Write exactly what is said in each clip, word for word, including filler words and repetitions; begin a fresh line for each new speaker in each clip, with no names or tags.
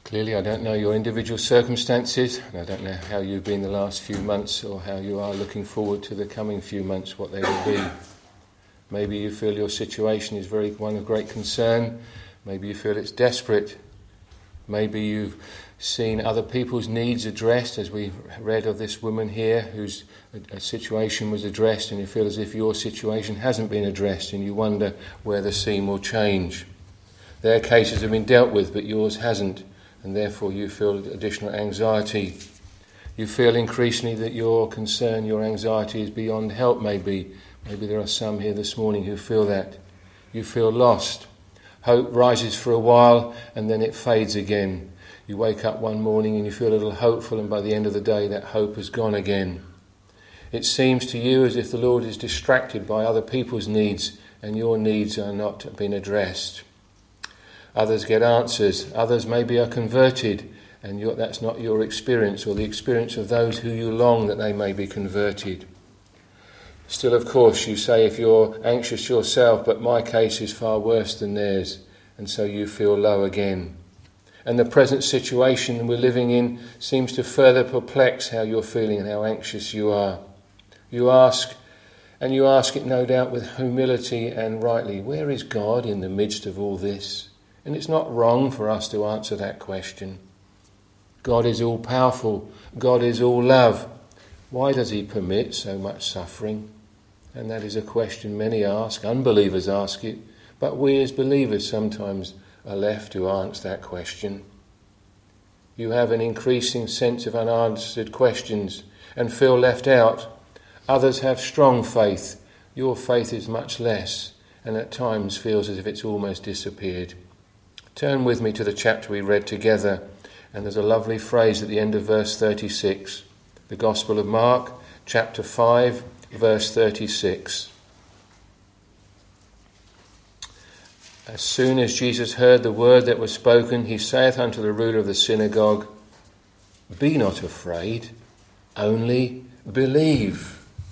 Clearly, I don't know your individual circumstances, and I don't know how you've been the last few months or how you are looking forward to the coming few months, what they will be. Maybe you feel your situation is very one of great concern. Maybe you feel it's desperate. Maybe you've seen other people's needs addressed, as we read of this woman here whose a situation was addressed, and you feel as if your situation hasn't been addressed, and you wonder where the scene will change. Their cases have been dealt with, but yours hasn't. And therefore you feel additional anxiety. You feel increasingly that your concern, your anxiety is beyond help maybe. Maybe there are some here this morning who feel that. You feel lost. Hope rises for a while and then it fades again. You wake up one morning and you feel a little hopeful, and by the end of the day that hope has gone again. It seems to you as if the Lord is distracted by other people's needs and your needs are not being addressed. Others get answers, others maybe are converted, and you're, that's not your experience or the experience of those who you long that they may be converted. Still, of course, you say if you're anxious yourself, but my case is far worse than theirs, and so you feel low again. And the present situation we're living in seems to further perplex how you're feeling and how anxious you are. You ask, and you ask it no doubt with humility and rightly, where is God in the midst of all this? And it's not wrong for us to answer that question. God is all powerful. God is all love. Why does he permit so much suffering? And that is a question many ask. Unbelievers ask it. But we as believers sometimes are left to answer that question. You have an increasing sense of unanswered questions and feel left out. Others have strong faith. Your faith is much less and at times feels as if it's almost disappeared. Turn with me to the chapter we read together, and there's a lovely phrase at the end of verse thirty-six. The Gospel of Mark, chapter five, verse thirty-six. As soon as Jesus heard the word that was spoken, he saith unto the ruler of the synagogue, Be not afraid, only believe.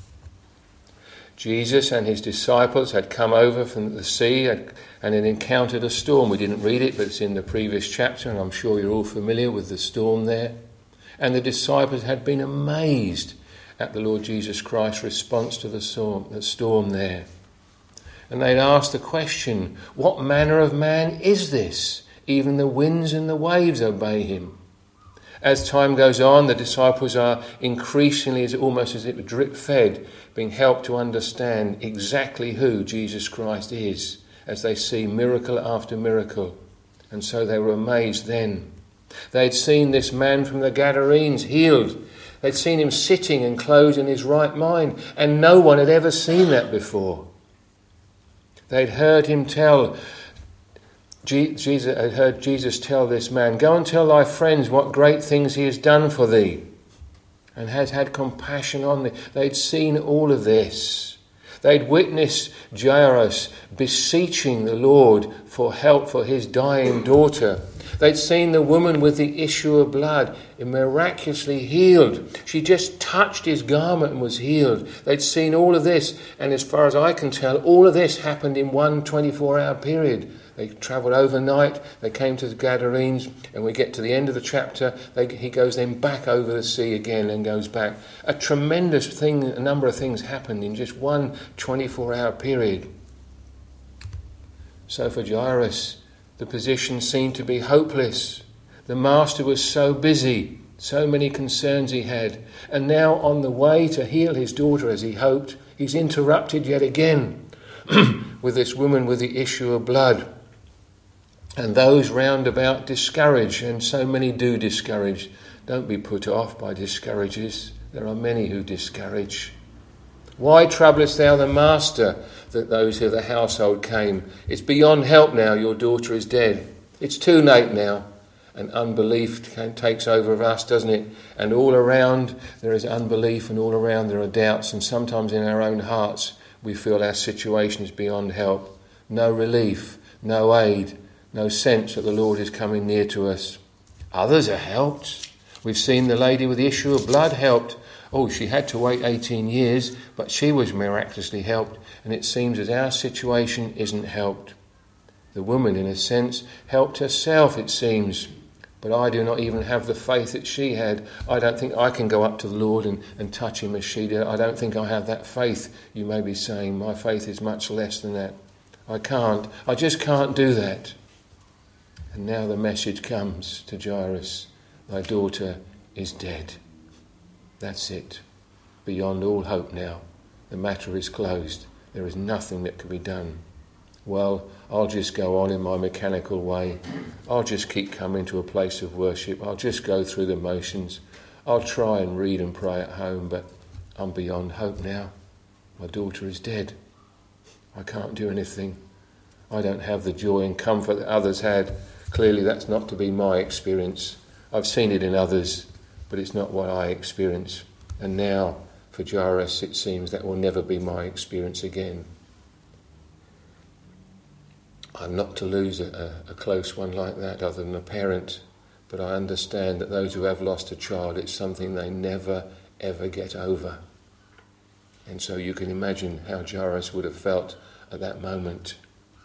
Jesus and his disciples had come over from the sea and had encountered a storm. We didn't read it, but it's in the previous chapter, and I'm sure you're all familiar with the storm there. And the disciples had been amazed at the Lord Jesus Christ's response to the storm, the storm there. And they'd asked the question, what manner of man is this? Even the winds and the waves obey him. As time goes on, the disciples are increasingly, as almost as if drip-fed, being helped to understand exactly who Jesus Christ is, as they see miracle after miracle. And so they were amazed then. They'd seen this man from the Gadarenes healed. They'd seen him sitting and clothed in his right mind, and no one had ever seen that before. They'd heard him tell Jesus had heard Jesus tell this man, Go and tell thy friends what great things he has done for thee, and has had compassion on thee. They'd seen all of this. They'd witnessed Jairus beseeching the Lord for help for his dying daughter. They'd seen the woman with the issue of blood miraculously healed. She just touched his garment and was healed. They'd seen all of this, and as far as I can tell, all of this happened in one twenty-four hour period. They travelled overnight, they came to the Gadarenes, and we get to the end of the chapter, they, he goes then back over the sea again and goes back. A tremendous thing, a number of things happened in just one twenty-four hour period. So for Jairus, the position seemed to be hopeless. The master was so busy, so many concerns he had, and now on the way to heal his daughter as he hoped, he's interrupted yet again with this woman with the issue of blood. And those round about discourage, and so many do discourage. Don't be put off by discouragers. There are many who discourage. Why troublest thou the master? That those of the household came. It's beyond help now, your daughter is dead. It's too late now. And unbelief takes over of us, doesn't it? And all around there is unbelief, and all around there are doubts, and sometimes in our own hearts we feel our situation is beyond help. No relief, no aid, no sense that the Lord is coming near to us. Others are helped. We've seen the lady with the issue of blood helped. Oh, she had to wait eighteen years, but she was miraculously helped, and it seems as our situation isn't helped. The woman, in a sense, helped herself, it seems. But I do not even have the faith that she had. I don't think I can go up to the Lord and, and touch him as she did. I don't think I have that faith. You may be saying, my faith is much less than that. I can't. I just can't do that. And now the message comes to Jairus. Thy daughter is dead. That's it. Beyond all hope now. The matter is closed. There is nothing that can be done. Well, I'll just go on in my mechanical way. I'll just keep coming to a place of worship. I'll just go through the motions. I'll try and read and pray at home, but I'm beyond hope now. My daughter is dead. I can't do anything. I don't have the joy and comfort that others had. Clearly that's not to be my experience. I've seen it in others, but it's not what I experience. And now, for Jairus, it seems that will never be my experience again. I'm not to lose a, a, a close one like that other than a parent, but I understand that those who have lost a child, it's something they never, ever get over. And so you can imagine how Jairus would have felt at that moment.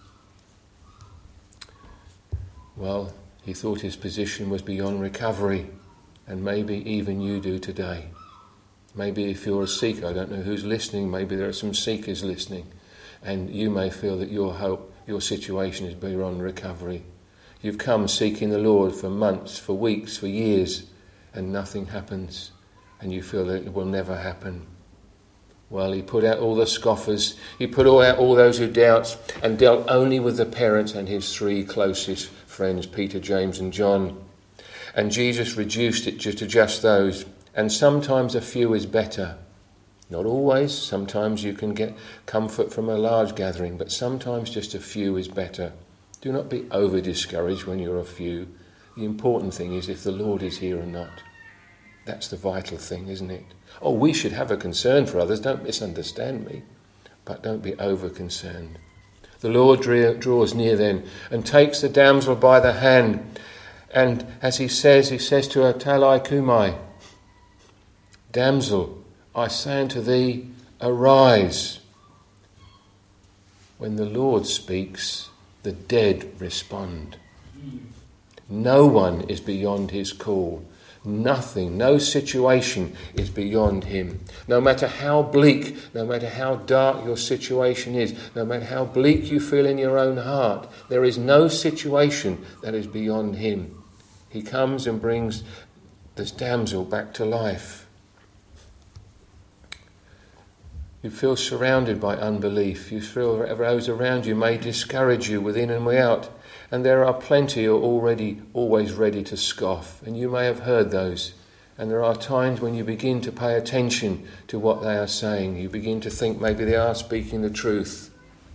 Well, he thought his position was beyond recovery, and maybe even you do today. Maybe if you're a seeker, I don't know who's listening, maybe there are some seekers listening, and you may feel that your hope, your situation is beyond recovery. You've come seeking the Lord for months, for weeks, for years, and nothing happens, and you feel that it will never happen. Well, he put out all the scoffers, he put out all those who doubt, and dealt only with the parents and his three closest friends, Peter, James and John. And Jesus reduced it to just those, and sometimes a few is better. Not always. Sometimes you can get comfort from a large gathering, but sometimes just a few is better. Do not be over-discouraged when you're a few. The important thing is if the Lord is here or not. That's the vital thing, isn't it? Oh, we should have a concern for others. Don't misunderstand me. But don't be over-concerned. The Lord draws near then and takes the damsel by the hand. And as he says, he says to her, Talai kumai, damsel, I say unto thee, arise. When the Lord speaks, the dead respond. No one is beyond his call. Nothing, no situation is beyond him. No matter how bleak, no matter how dark your situation is, no matter how bleak you feel in your own heart, there is no situation that is beyond him. He comes and brings this damsel back to life. You feel surrounded by unbelief. You feel those around you may discourage you within and without. And there are plenty who are already always ready to scoff. And you may have heard those. And there are times when you begin to pay attention to what they are saying. You begin to think maybe they are speaking the truth.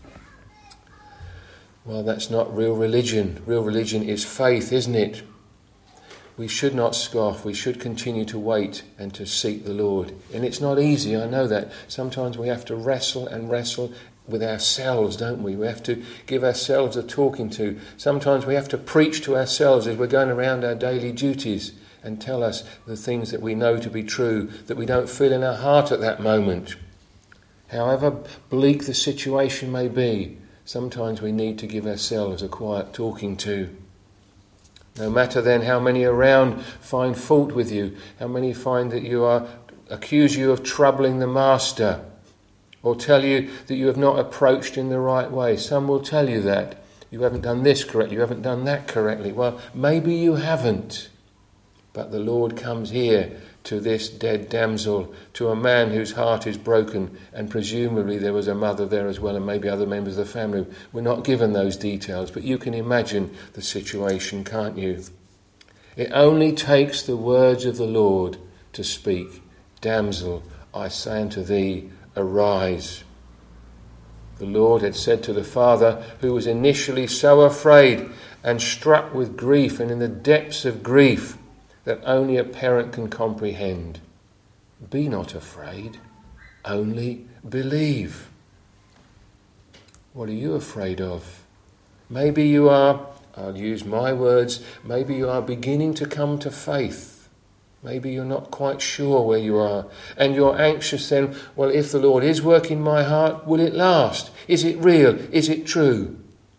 Well, that's not real religion. Real religion is faith, isn't it? We should not scoff. We should continue to wait and to seek the Lord. And it's not easy, I know that. Sometimes we have to wrestle and wrestle with ourselves, don't we? We have to give ourselves a talking to. Sometimes we have to preach to ourselves as we're going around our daily duties and tell us the things that we know to be true, that we don't feel in our heart at that moment. However bleak the situation may be, sometimes we need to give ourselves a quiet talking to. No matter then how many around find fault with you, how many find that you are, accuse you of troubling the master, or tell you that you have not approached in the right way. Some will tell you that. You haven't done this correctly, you haven't done that correctly. Well, maybe you haven't. But the Lord comes here to this dead damsel, to a man whose heart is broken, and presumably there was a mother there as well, and maybe other members of the family. We're not given those details, but you can imagine the situation, can't you? It only takes the words of the Lord to speak. Damsel, I say unto thee, arise. The Lord had said to the father, who was initially so afraid and struck with grief and in the depths of grief that only a parent can comprehend, be not afraid, only believe. What are you afraid of? Maybe you are, I'll use my words, maybe you are beginning to come to faith. Maybe you're not quite sure where you are. And you're anxious then, well, if the Lord is working my heart, will it last? Is it real? Is it true?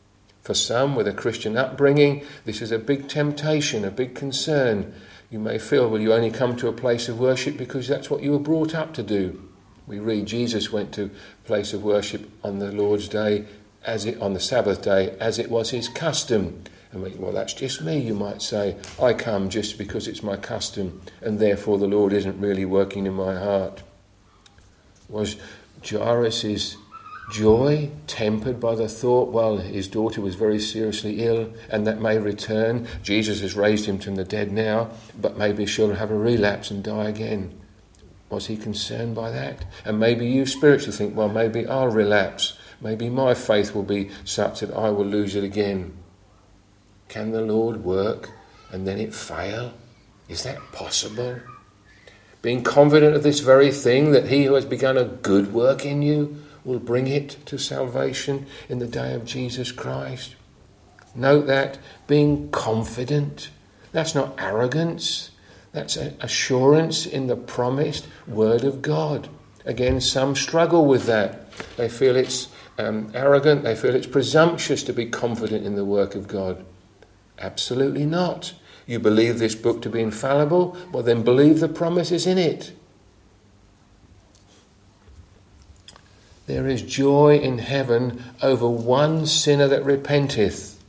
For some with a Christian upbringing, this is a big temptation, a big concern. You may feel, well, you only come to a place of worship because that's what you were brought up to do. We read Jesus went to a place of worship on the Lord's Day, as it on the Sabbath day, as it was his custom. And we, well, that's just me, you might say. I come just because it's my custom, and therefore the Lord isn't really working in my heart. Was Jairus' joy tempered by the thought, well, his daughter was very seriously ill and that may return. Jesus has raised him from the dead now, but maybe she'll have a relapse and die again. Was he concerned by that? And maybe you spiritually think, well, maybe I'll relapse. Maybe my faith will be such that I will lose it again. Can the Lord work and then it fail? Is that possible? Being confident of this very thing, that he who has begun a good work in you will bring it to salvation in the day of Jesus Christ. Note that, being confident, that's not arrogance, that's assurance in the promised word of God. Again, some struggle with that. They feel it's um, arrogant, they feel it's presumptuous to be confident in the work of God. Absolutely not. You believe this book to be infallible, well then believe the promises in it. There is joy in heaven over one sinner that repenteth.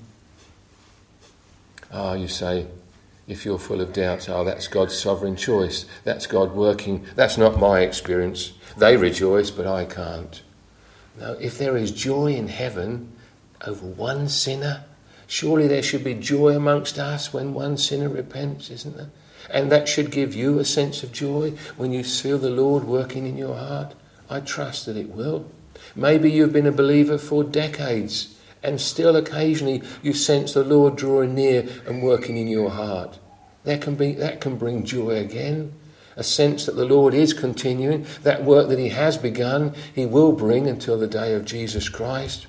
Ah, you say, if you're full of doubts, oh, that's God's sovereign choice. That's God working. That's not my experience. They rejoice, but I can't. No, if there is joy in heaven over one sinner, surely there should be joy amongst us when one sinner repents, isn't there? And that should give you a sense of joy when you feel the Lord working in your heart. I trust that it will. Maybe you've been a believer for decades and still occasionally you sense the Lord drawing near and working in your heart. That can be, that can bring joy again. A sense that the Lord is continuing. That work that he has begun, he will bring until the day of Jesus Christ.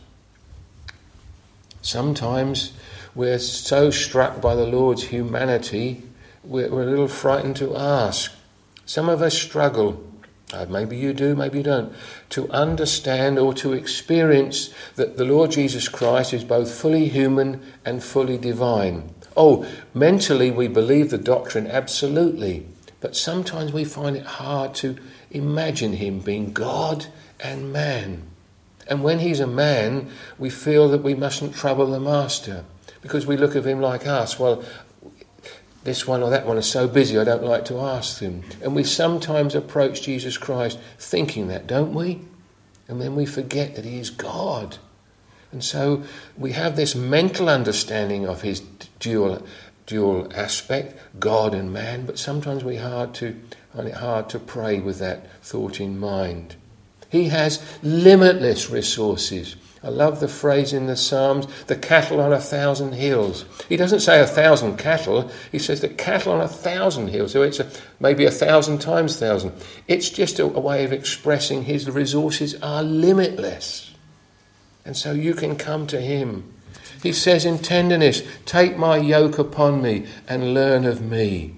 Sometimes we're so struck by the Lord's humanity, we're, we're a little frightened to ask. Some of us struggle. Uh, maybe you do, maybe you don't, to understand or to experience that the Lord Jesus Christ is both fully human and fully divine. Oh, mentally we believe the doctrine, absolutely, but sometimes we find it hard to imagine him being God and man. And when he's a man, we feel that we mustn't trouble the master because we look at him like us. Well, this one or that one is so busy, I don't like to ask them. And we sometimes approach Jesus Christ thinking that, don't we? And then we forget that he is God. And so we have this mental understanding of his dual dual aspect, God and man, but sometimes we hard to find it hard to pray with that thought in mind. He has limitless resources. I love the phrase in the Psalms, the cattle on a thousand hills. He doesn't say a thousand cattle, he says the cattle on a thousand hills. So it's a, maybe a thousand times thousand. It's just a, a way of expressing his resources are limitless. And so you can come to him. He says in tenderness, take my yoke upon me and learn of me.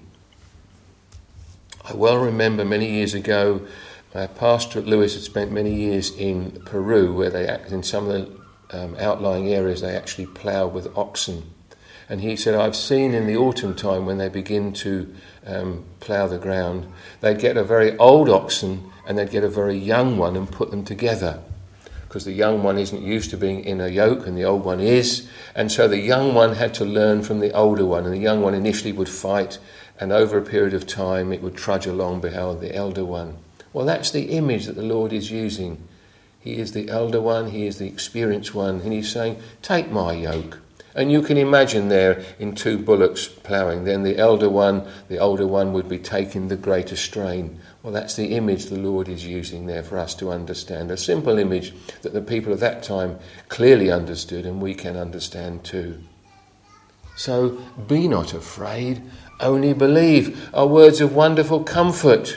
I well remember many years ago, Uh, Pastor at Lewis had spent many years in Peru, where they act in some of the um, outlying areas they actually plough with oxen. And he said, I've seen in the autumn time when they begin to um, plough the ground, they'd get a very old oxen and they'd get a very young one and put them together. Because the young one isn't used to being in a yoke and the old one is. And so the young one had to learn from the older one. And the young one initially would fight, and over a period of time it would trudge along behind the elder one. Well, that's the image that the Lord is using. He is the elder one, he is the experienced one, and he's saying, take my yoke. And you can imagine there in two bullocks ploughing, then the elder one, the older one would be taking the greater strain. Well, that's the image the Lord is using there for us to understand. A simple image that the people of that time clearly understood and we can understand too. So, be not afraid, only believe, are words of wonderful comfort.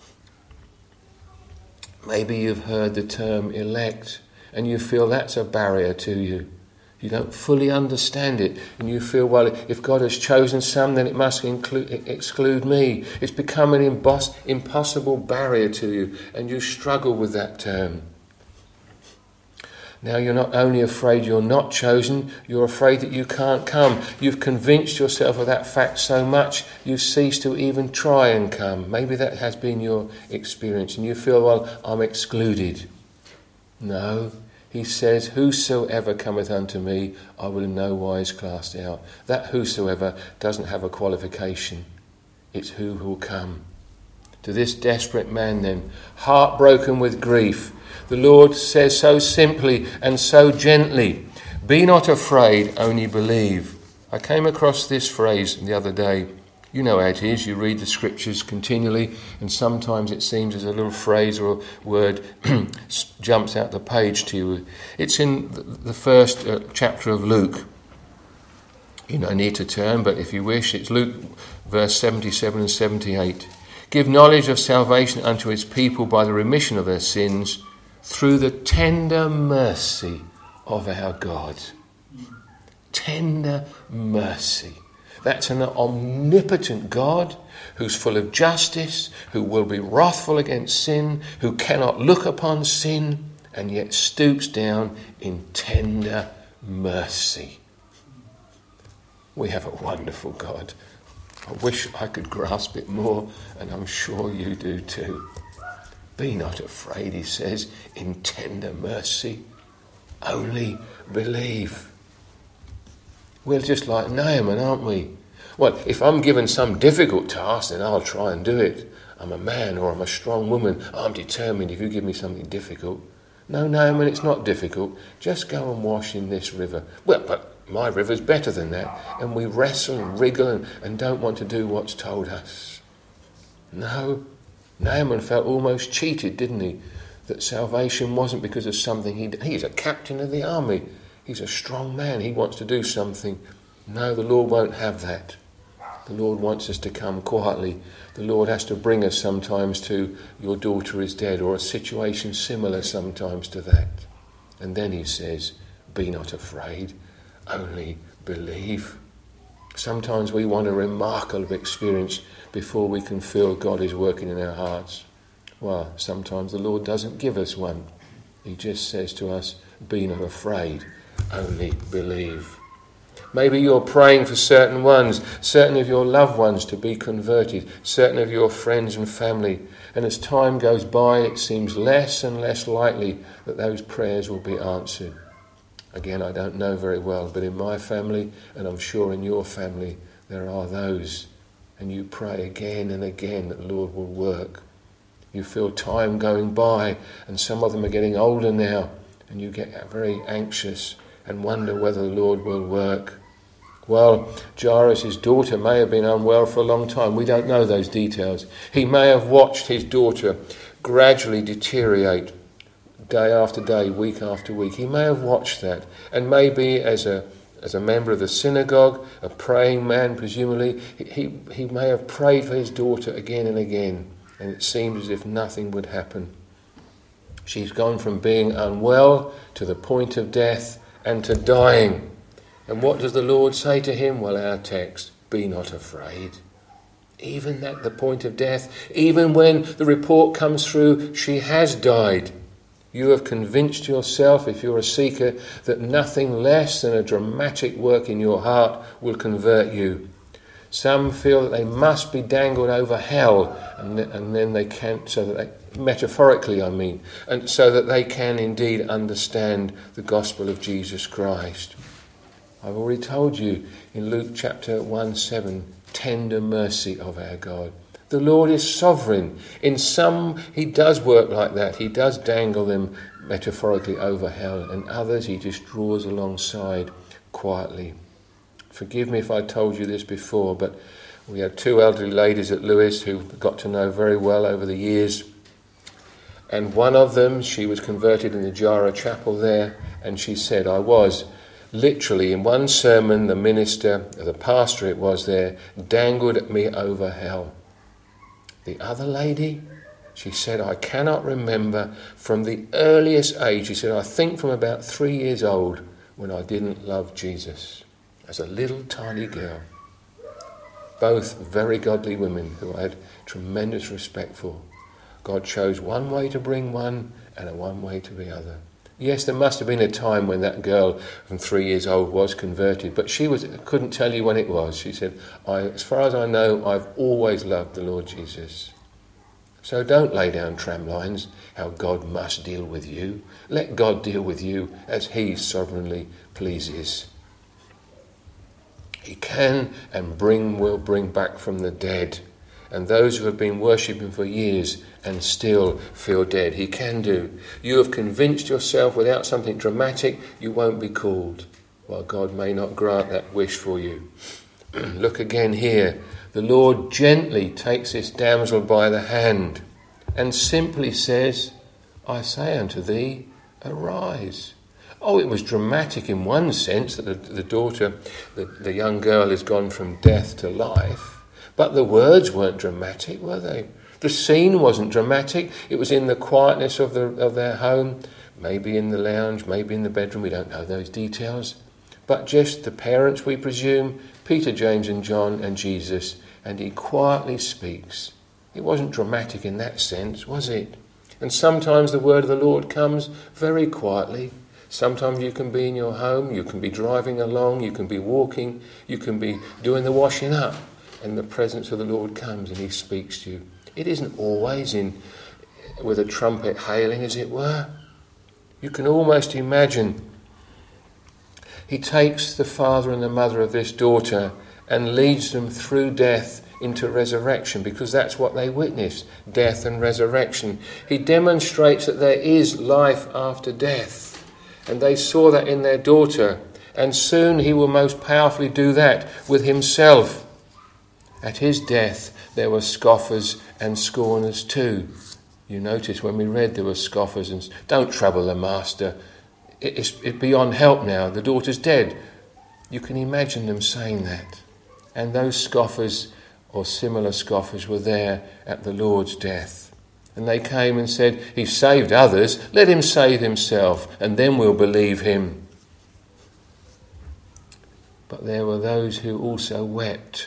Maybe you've heard the term elect and you feel that's a barrier to you. You don't fully understand it and you feel, well, if God has chosen some, then it must include, exclude me. It's become an imposs- impossible barrier to you and you struggle with that term. Now you're not only afraid you're not chosen, you're afraid that you can't come. You've convinced yourself of that fact so much, you've ceased to even try and come. Maybe that has been your experience and you feel, well, I'm excluded. No, he says, whosoever cometh unto me, I will in no wise cast out. That whosoever doesn't have a qualification. It's who will come. To this desperate man then, heartbroken with grief, the Lord says so simply and so gently, be not afraid, only believe. I came across this phrase the other day. You know how it is, you read the scriptures continually and sometimes it seems as a little phrase or a word jumps out the page to you. It's in the first uh, chapter of Luke. You don't need to turn, but if you wish, it's Luke verse seventy-seven and seventy-eight. Give knowledge of salvation unto his people by the remission of their sins, through the tender mercy of our God. Tender mercy. That's an omnipotent God who's full of justice, who will be wrathful against sin, who cannot look upon sin, and yet stoops down in tender mercy. We have a wonderful God. I wish I could grasp it more, and I'm sure you do too. Be not afraid, he says, in tender mercy. Only believe. We're just like Naaman, aren't we? Well, if I'm given some difficult task, then I'll try and do it. I'm a man or I'm a strong woman. I'm determined if you give me something difficult. No, Naaman, it's not difficult. Just go and wash in this river. Well, but my river's better than that. And we wrestle and wriggle and, and don't want to do what's told us. No. Naaman felt almost cheated, didn't he? That salvation wasn't because of something he did. He's a captain of the army. He's a strong man. He wants to do something. No, the Lord won't have that. The Lord wants us to come quietly. The Lord has to bring us sometimes to your daughter is dead, or a situation similar sometimes to that. And then he says, be not afraid, only believe. Sometimes we want a remarkable experience before we can feel God is working in our hearts. Well, sometimes the Lord doesn't give us one. He just says to us, be not afraid, only believe. Maybe you're praying for certain ones, certain of your loved ones to be converted, certain of your friends and family. And as time goes by, it seems less and less likely that those prayers will be answered. Again, I don't know very well, but in my family, and I'm sure in your family, there are those. And you pray again and again that the Lord will work. You feel time going by, and some of them are getting older now, and you get very anxious and wonder whether the Lord will work. Well, Jairus' daughter may have been unwell for a long time. We don't know those details. He may have watched his daughter gradually deteriorate day after day, week after week. He may have watched that. And maybe as a as a member of the synagogue, a praying man presumably, he, he may have prayed for his daughter again and again. And it seemed as if nothing would happen. She's gone from being unwell to the point of death and to dying. And what does the Lord say to him? Well, our text, be not afraid. Even at the point of death, even when the report comes through, she has died. You have convinced yourself, if you're a seeker, that nothing less than a dramatic work in your heart will convert you. Some feel that they must be dangled over hell, and, th- and then they can, so that they, metaphorically I mean, and so that they can indeed understand the gospel of Jesus Christ. I've already told you in Luke chapter one seven, tender mercy of our God. The Lord is sovereign. In some, he does work like that. He does dangle them metaphorically over hell, and others he just draws alongside quietly. Forgive me if I told you this before, but we had two elderly ladies at Lewes who got to know very well over the years. And one of them, she was converted in the Jara Chapel there, and she said, I was literally in one sermon, the minister, the pastor it was there, dangled me over hell. The other lady, she said, I cannot remember from the earliest age. She said, I think from about three years old when I didn't love Jesus. As a little tiny girl. Both very godly women who I had tremendous respect for. God chose one way to bring one and a one way to the other. Yes, there must have been a time when that girl from three years old was converted, but she was couldn't tell you when it was. She said, I, as far as I know, I've always loved the Lord Jesus. So don't lay down tramlines, how God must deal with you. Let God deal with you as he sovereignly pleases. He can and bring will bring back from the dead. And those who have been worshipping for years and still feel dead, he can do. You have convinced yourself without something dramatic, you won't be called, while God may not grant that wish for you. Look again here. The Lord gently takes this damsel by the hand and simply says, I say unto thee, arise. Oh, it was dramatic in one sense that the, the daughter, the, the young girl has gone from death to life. But the words weren't dramatic, were they? The scene wasn't dramatic. It was in the quietness of, the, of their home, maybe in the lounge, maybe in the bedroom. We don't know those details. But just the parents, we presume, Peter, James and John and Jesus, and he quietly speaks. It wasn't dramatic in that sense, was it? And sometimes the word of the Lord comes very quietly. Sometimes you can be in your home, you can be driving along, you can be walking, you can be doing the washing up, and the presence of the Lord comes and he speaks to you. It isn't always in with a trumpet hailing, as it were. You can almost imagine he takes the father and the mother of this daughter and leads them through death into resurrection, because that's what they witnessed, death and resurrection. He demonstrates that there is life after death, and they saw that in their daughter, and soon he will most powerfully do that with himself. At his death there were scoffers and scorners too. You notice when we read there were scoffers and don't trouble the master. It's it beyond help now. The daughter's dead. You can imagine them saying that. And those scoffers or similar scoffers were there at the Lord's death. And they came and said, he saved others, let him save himself, and then we'll believe him. But there were those who also wept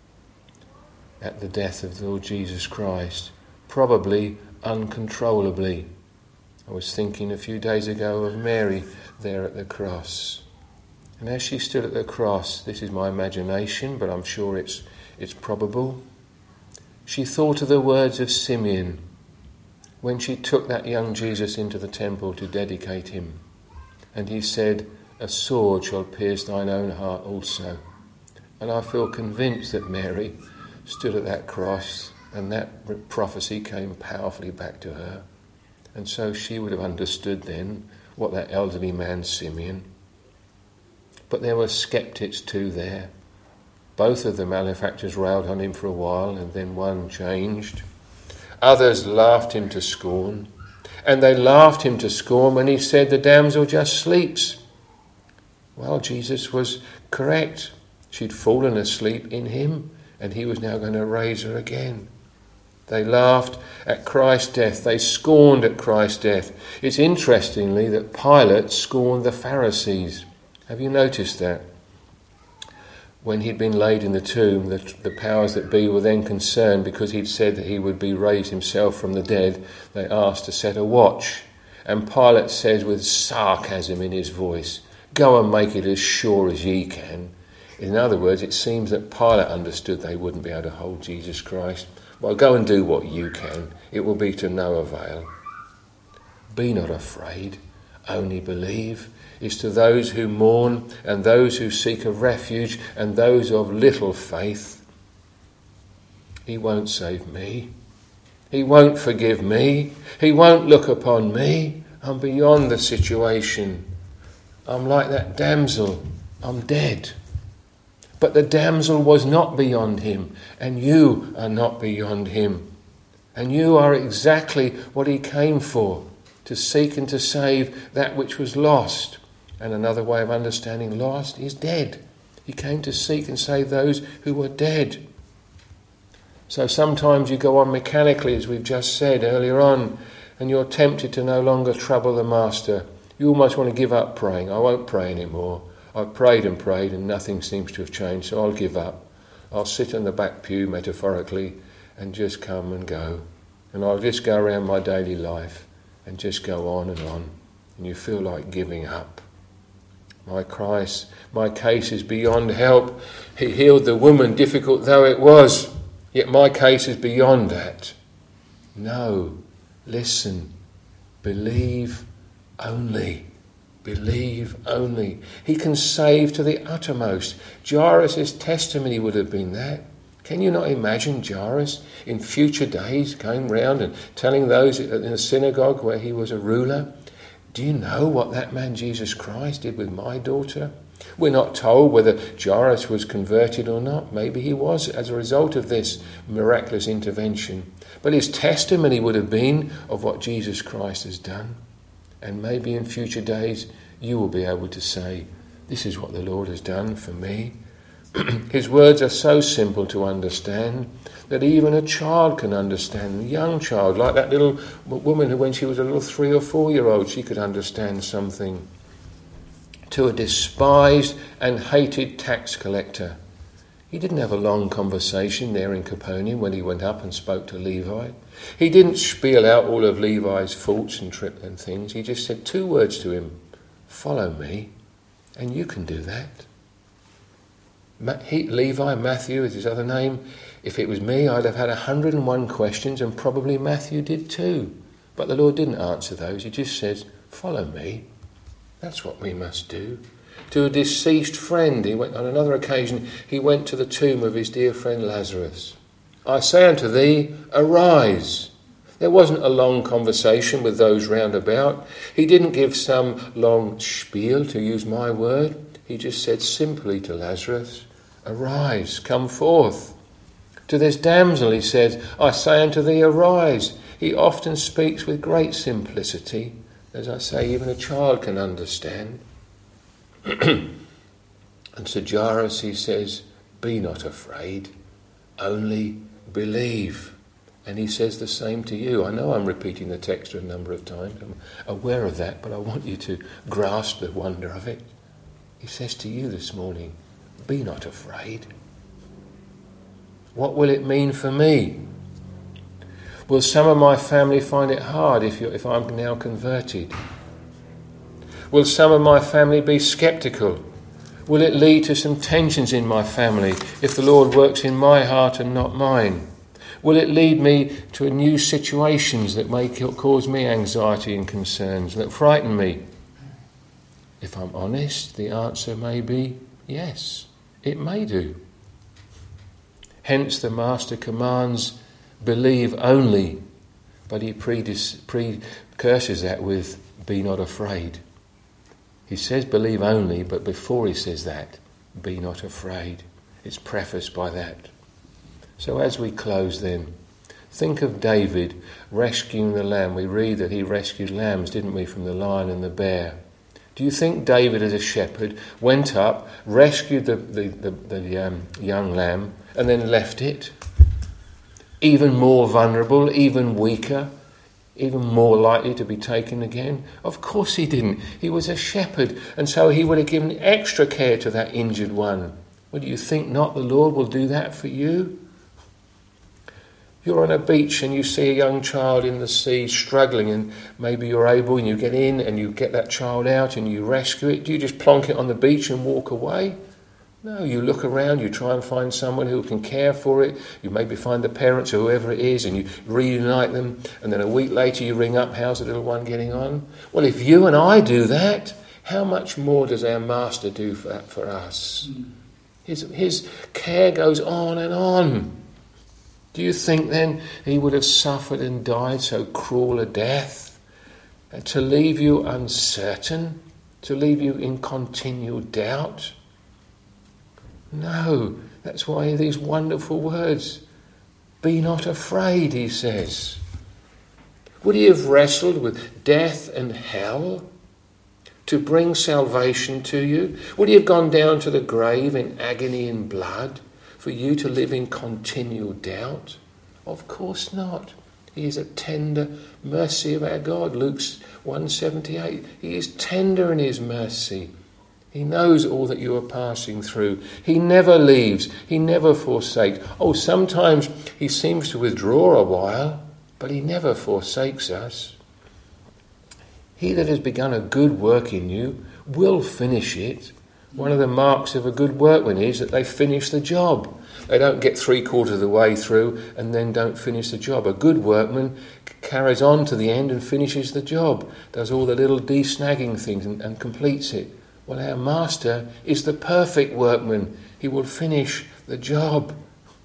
at the death of the Lord Jesus Christ, probably uncontrollably. I was thinking a few days ago of Mary there at the cross. And as she stood at the cross, this is my imagination, but I'm sure it's it's probable, she thought of the words of Simeon when she took that young Jesus into the temple to dedicate him. And he said, a sword shall pierce thine own heart also. And I feel convinced that Mary stood at that cross and that prophecy came powerfully back to her. And so she would have understood then what that elderly man, Simeon. But there were skeptics too there. Both of the malefactors railed on him for a while, and then one changed. Others laughed him to scorn, and they laughed him to scorn when he said the damsel just sleeps. Well, Jesus was correct. She'd fallen asleep in him, and he was now going to raise her again. They laughed at Christ's death. They scorned at Christ's death. It's interestingly that Pilate scorned the Pharisees. Have you noticed that? When he'd been laid in the tomb, the, the powers that be were then concerned because he'd said that he would be raised himself from the dead. They asked to set a watch. And Pilate says with sarcasm in his voice, go and make it as sure as ye can. In other words, it seems that Pilate understood they wouldn't be able to hold Jesus Christ. Well, go and do what you can. It will be to no avail. Be not afraid, only believe. Is to those who mourn and those who seek a refuge and those of little faith. He won't save me. He won't forgive me. He won't look upon me. I'm beyond the situation. I'm like that damsel. I'm dead. But the damsel was not beyond him, and you are not beyond him. And you are exactly what he came for, to seek and to save that which was lost. And another way of understanding lost is dead. He came to seek and save those who were dead. So sometimes you go on mechanically, as we've just said earlier on, and you're tempted to no longer trouble the master. You almost want to give up praying. I won't pray anymore. I've prayed and prayed and nothing seems to have changed, so I'll give up. I'll sit on the back pew, metaphorically, and just come and go. And I'll just go around my daily life and just go on and on. and you feel like giving up. My Christ, my case is beyond help. He healed the woman, difficult though it was, yet my case is beyond that. No, listen, believe only. Believe only. He can save to the uttermost. Jairus' testimony would have been that. Can you not imagine Jairus in future days going round and telling those in the synagogue where he was a ruler, do you know what that man Jesus Christ did with my daughter? We're not told whether Jairus was converted or not. Maybe he was as a result of this miraculous intervention. But his testimony would have been of what Jesus Christ has done. And maybe in future days you will be able to say, this is what the Lord has done for me. His words are so simple to understand that even a child can understand, a young child, like that little woman who when she was a little three or four year old, she could understand something. To a despised and hated tax collector. He didn't have a long conversation there in Capernaum when he went up and spoke to Levi. He didn't spiel out all of Levi's faults and trip and things. He just said two words to him, follow me, and you can do that. He, Levi, Matthew is his other name. If it was me, I'd have had one hundred and one questions, and probably Matthew did too. But the Lord didn't answer those. He just says, follow me. That's what we must do. To a deceased friend, he went on another occasion, he went to the tomb of his dear friend Lazarus. I say unto thee, arise. There wasn't a long conversation with those round about. He didn't give some long spiel, to use my word. He just said simply to Lazarus, arise, come forth. To this damsel he said, I say unto thee, arise. He often speaks with great simplicity. As I say, even a child can understand. And to Jairus he says, be not afraid, only believe. And he says the same to you. I know I'm repeating the text a number of times. I'm aware of that, but I want you to grasp the wonder of it. He says to you this morning, be not afraid. What will it mean for me? Will some of my family find it hard if, you're, if I'm now converted? Will some of my family be sceptical? Will it lead to some tensions in my family if the Lord works in my heart and not mine? Will it lead me to new situations that may cause me anxiety and concerns, that frighten me? If I'm honest, the answer may be yes, it may do. Hence the Master commands, believe only, but he predis- precurses that with, be not afraid. He says believe only, but before he says that, be not afraid. It's prefaced by that. So as we close then, think of David rescuing the lamb. We read that he rescued lambs, didn't we, from the lion and the bear. Do you think David as a shepherd went up, rescued the, the, the, the um, young lamb and then left it? Even more vulnerable, even weaker, even more likely to be taken again? Of course he didn't. He was a shepherd, and so he would have given extra care to that injured one. Well, do you think not the Lord will do that for you? You're on a beach and you see a young child in the sea struggling, and maybe you're able and you get in and you get that child out and you rescue it. Do you just plonk it on the beach and walk away? No, you look around, you try and find someone who can care for it. You maybe find the parents or whoever it is and you reunite them, and then a week later you ring up, how's the little one getting on? Well, if you and I do that, how much more does our Master do for that for us? His, his care goes on and on. Do you think then he would have suffered and died so cruel a death? And to leave you uncertain? To leave you in continual doubt? No, that's why these wonderful words. Be not afraid, he says. Would he have wrestled with death and hell to bring salvation to you? Would he have gone down to the grave in agony and blood for you to live in continual doubt? Of course not. He is a tender mercy of our God. Luke one seventy-eight. He is tender in his mercy. He knows all that you are passing through. He never leaves. He never forsakes. Oh, sometimes he seems to withdraw a while, but he never forsakes us. He that has begun a good work in you will finish it. One of the marks of a good workman is that they finish the job. They don't get three quarters of the way through and then don't finish the job. A good workman carries on to the end and finishes the job, does all the little de-snagging things and, and completes it. Well, our Master is the perfect workman. He will finish the job.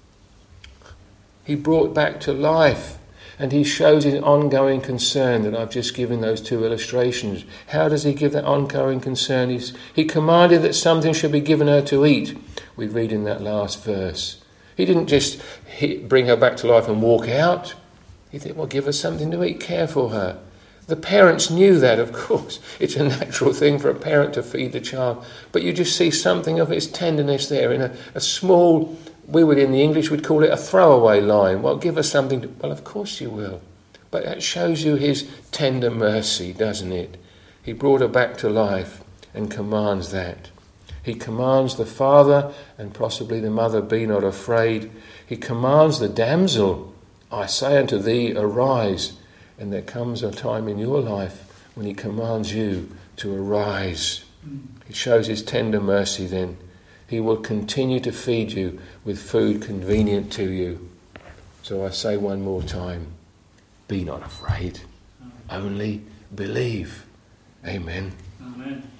He brought back to life, and he shows his ongoing concern that I've just given those two illustrations. How does he give that ongoing concern? He's, he commanded that something should be given her to eat. We read in that last verse. He didn't just hit, bring her back to life and walk out. He said, well, give her something to eat, care for her. The parents knew that, of course. It's a natural thing for a parent to feed the child. But you just see something of its tenderness there in a, a small, we would in the English would call it a throwaway line. Well, give her something to, well, of course you will. But that shows you his tender mercy, doesn't it? He brought her back to life and commands that. He commands the father and possibly the mother, be not afraid. He commands the damsel, I say unto thee, arise. And there comes a time in your life when he commands you to arise. It shows his tender mercy then. He will continue to feed you with food convenient to you. So I say one more time, be not afraid, only believe. Amen.
Amen.